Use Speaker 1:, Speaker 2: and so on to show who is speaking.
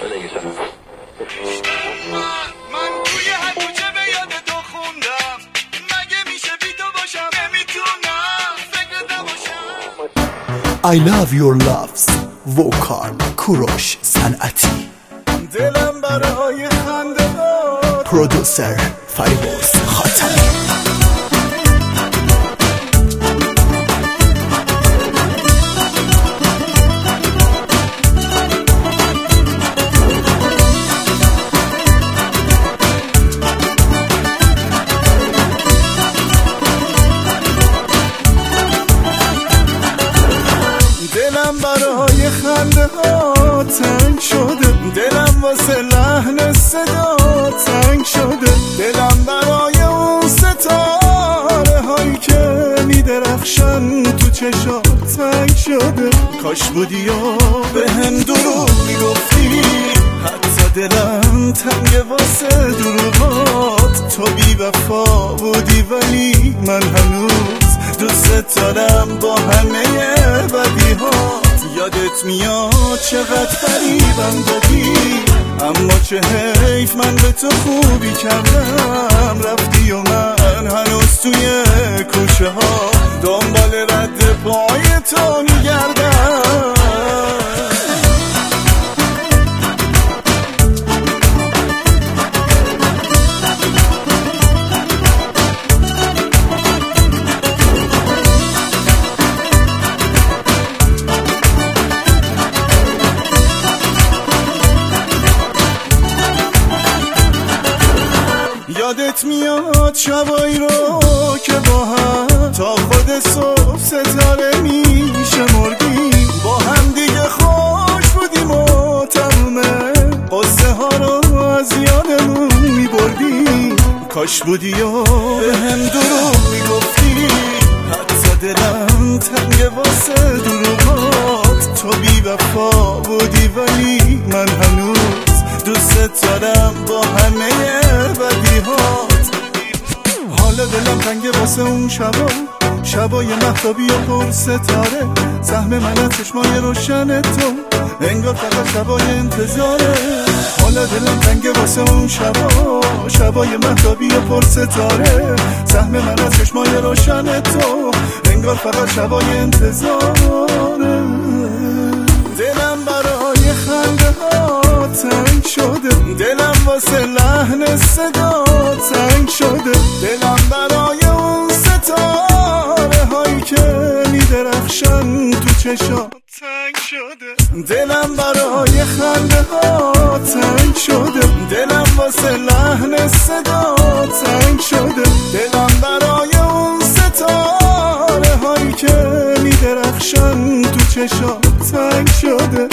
Speaker 1: من توی هر کوچه به یاد تو خوندم، مگه میشه بی تو باشم، نمیتونم فکر نباشم.
Speaker 2: I love your loves وکال کوروش صنعتی،
Speaker 1: دلم برای خنده ها،
Speaker 2: پرودوسر فریبرز خاتمی.
Speaker 1: دلم برای خنده ها تنگ شده، دلم واسه لحن صدا تنگ شده، دلم برای اون ستاره هایی که میدرخشن تو چشات تنگ شده. کاش بودی و به هم دروغ میگفتی، حتی دلم تنگ واسه دروغات. تو بی وفا بودی ولی من هنوز دوست دارم با همه بدیهات. یادت میاد چقدر فریبم دادی، اما چه حیف من به تو خوبی کردم. رفتی و من هنوز توی کوچه ها دنبال رد پای تو میگردم. یادت میاد شبایی رو که با هم تا خود صبح ستاره میشمردیم، با هم دیگه خوش بودیم و تمومه قصه ها رو از یادمون میبردیم. کاش بودی و به هم دروغ میگفتی، حتی دلم تنگ واسه دروغات. تو بی وفا بودی ولی من هنوز دوست دارم با همه بدیهات. حالا دلم تنگه واسه اون شبای مهتابی و پر ستاره، سهم من از چشمای روشن تو انگار فقط شبای انتظاره. حالا دلم تنگه واسه اون شبای مهتابی و پر ستاره، سهم من از چشمای روشن تو انگار فقط شبای انتظاره. دلم برای خنده ها تنگ شده، دلم واسه لحن صدا تنگ شده، دلم برای اون ستاره هایی که میدرخشن تو چشات تنگ شده. دلم برای خنده ها تنگ شده، دلم واسه لحن صدا تنگ شده، دلم برای اون ستاره هایی که میدرخشن تو چشات تنگ شده.